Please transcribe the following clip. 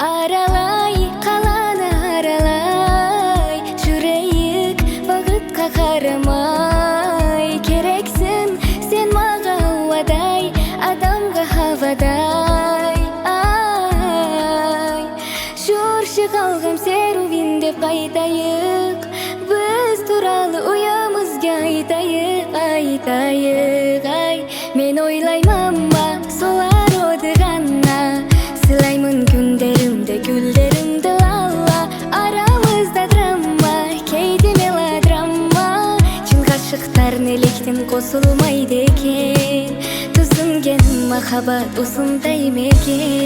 Аралай, қаланы аралай, жүрейік вақытқа қарамай. Керексің сен маға ауадай, адамға хавадай. Ай, жүрші қалғам серуін деп қайтайық, біз туралы ойымызға айтайық, айтайық. Ай, мен ойлаймын ба солар одығанна, сылаймын күндерімді гүлдерімді лала. Арамызда драма, кейде мелодрама, шын ғашықтар неліктен қосылмайды екен, түсінген махаббат осындай мекен.